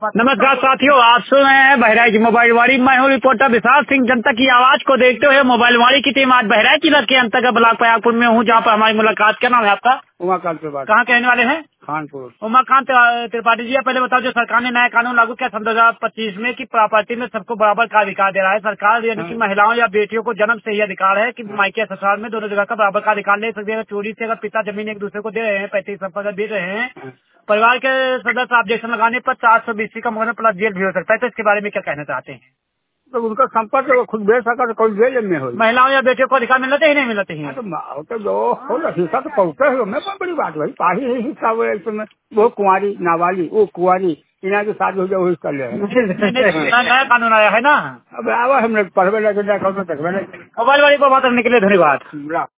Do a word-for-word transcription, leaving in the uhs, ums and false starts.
नमस्कार साथियों, आप सुन रहे हैं बहराइच मोबाइल वाड़ी। मैं हूँ रिपोर्टर विशाल सिंह। जनता की आवाज को देखते हुए मोबाइल वाड़ी की टीम आज बहराइच जिला के अंतर्गत ब्लॉक प्रयागपुर में हूँ, जहाँ पर हमारी मुलाकात। क्या नाम है आपका? उमाकांत त्रिपाठी। कहाँ के रहने वाले हैं? खानपुर। उमाकांत त्रिपाठी जी, पहले बताओ, जो सरकार ने नया कानून लागू किया सन दो हजार पच्चीस में कि प्रॉपर्टी में सबको बराबर का अधिकार दे रहा है सरकार, यानी कि महिलाओं या बेटियों को जन्म से ही अधिकार है कि मायके ससुराल में दोनों जगह का बराबर का अधिकार ले सकते हैं। चोरी से अगर पिता जमीन एक दूसरे को दे रहे हैं, पैतृक संपत्ति दे रहे हैं, परिवार के सदस्य ऑब्जेक्शन लगाने पर चार सौ बीसी का मुकदमा प्लस जेल भी हो सकता है। तो इसके बारे में क्या कहना चाहते हैं? तो उनका संपर्क वो खुद बेच सका तो कोई जेल में हो। महिलाओं या बेटियों को अधिकार मिलते ही नहीं मिलते ही। तो तो जो हो हिस्सा तो पहुंचे है, मैं बहुत बड़ी बात भाई पाही ही हिस्सा हुए इसमें। वो कुंवारी नाबाली, वो कुंवारी इना की शादी हो जाए वो कर ले। नया कानून आया है ना, अब आवा हमने पढ़वे लगे मोबाइल मोबाइल वाली को बात करने के लिए धन्यवाद।